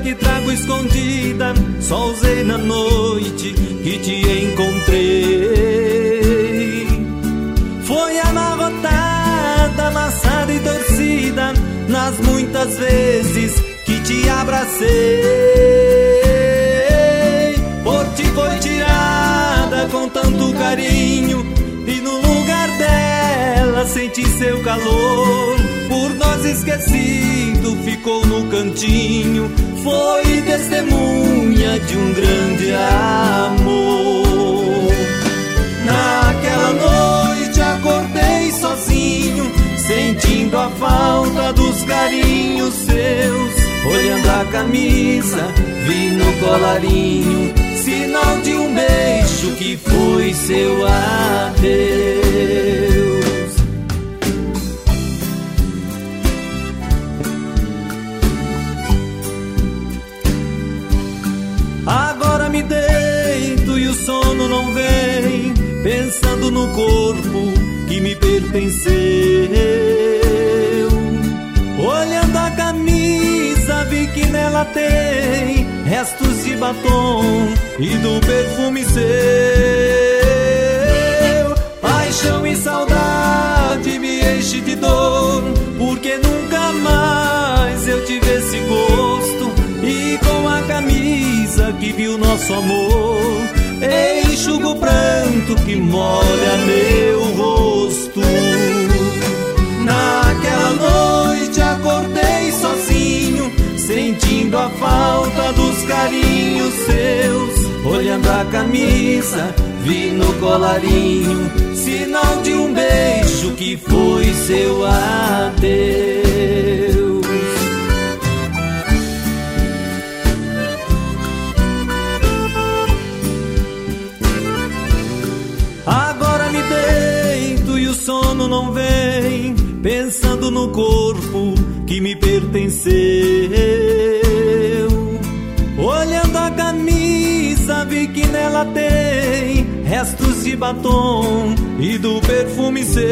que trago escondida, só usei na noite que te encontrei. Foi amarrotada, amassada e torcida nas muitas vezes que te abracei. Por ti foi tirada com tanto carinho, e no lugar dela senti seu calor. Por nós esquecido ficou no cantinho, foi testemunha de um grande amor. Naquela noite acordei sozinho, sentindo a falta dos carinhos seus. Olhando a camisa, vi no colarinho sinal de um beijo que foi seu adeus. Agora me deito e o sono não vem, pensando no corpo que me pertenceu. Olhando a camisa, vi que nela tem restos de batom e do perfume seu. Paixão e saudade me enche de dor, porque nunca mais eu tive esse gosto. E com a camisa que viu nosso amor, enxugo o pranto que molha meu rosto. Naquela noite acordei sozinho, sentindo a falta dos carinhos seus. Olhando a camisa, vi no colarinho sinal de um beijo que foi seu adeus. Agora me deito e o sono não vem, pensando no corpo que me pertenceu. Olhando a camisa, vi que nela tem restos de batom e do perfume seu.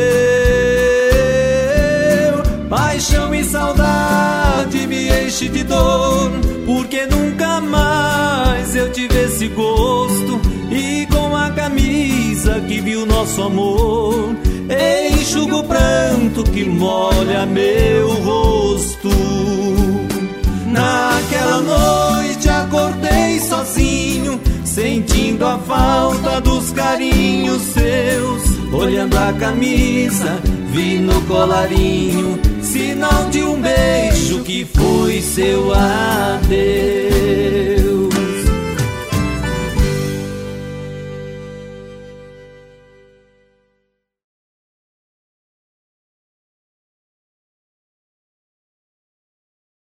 Paixão e saudade me enche de dor, porque nunca mais eu tive esse gosto. E com a camisa que viu nosso amor, enxugo o pranto que molha meu rosto. Naquela noite acordei sozinho, sentindo a falta dos carinhos seus. Olhando a camisa, vi no colarinho sinal de um beijo que foi seu adeus.